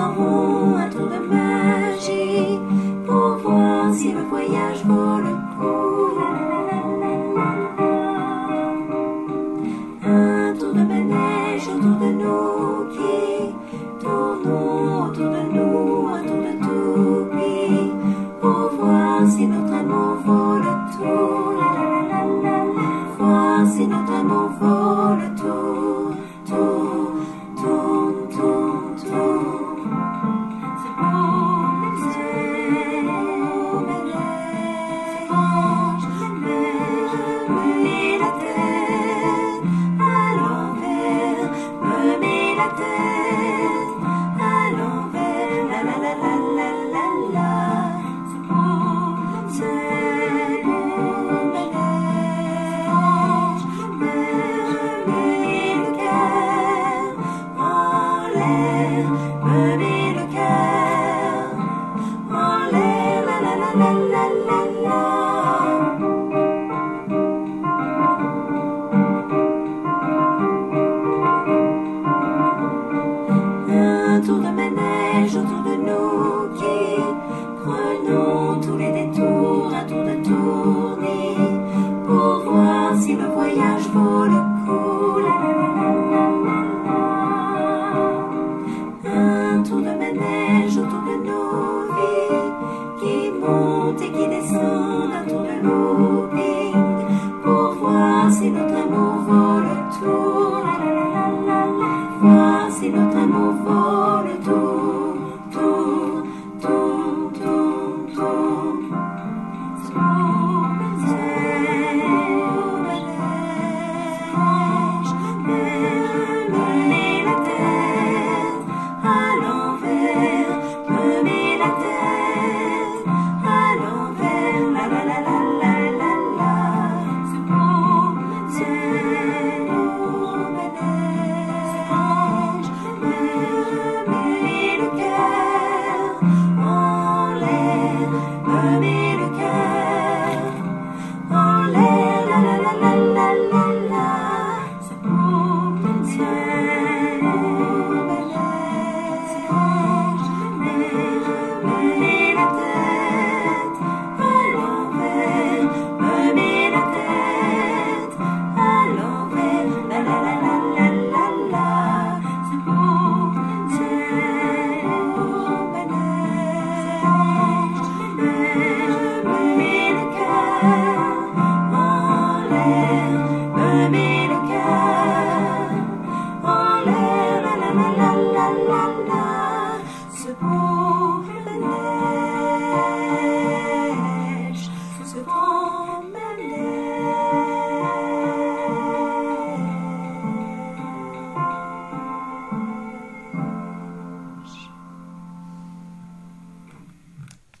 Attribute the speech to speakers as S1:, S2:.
S1: ferons un tour de magie pour voir si le voyage vaut le coup. Un tour de manège autour de nous qui tournons autour de nous, un tour de toupie pour voir si notre amour vaut le tour. Voir si notre amour vaut le tour. Tour, tourne, tourne, tourne. C'est beau, c'est beau, me met la tête à l'envers, me met la tête à l'envers, la la la la la la la. C'est beau, c'est beau, me met le cœur en l'air, me met le cœur en l'air, la la la la la la la. Un tour de manège autour de nous qui prenons tous les détours, un tour de tournée pour voir si le voyage vaut le coup. La, la, la, la, la. Un tour de manège autour de nos vies qui monte et qui descend, un tour de looping pour voir si notre amour vaut le tour. La, la, la, la, la. Voir si notre amour vaut le tour, tour.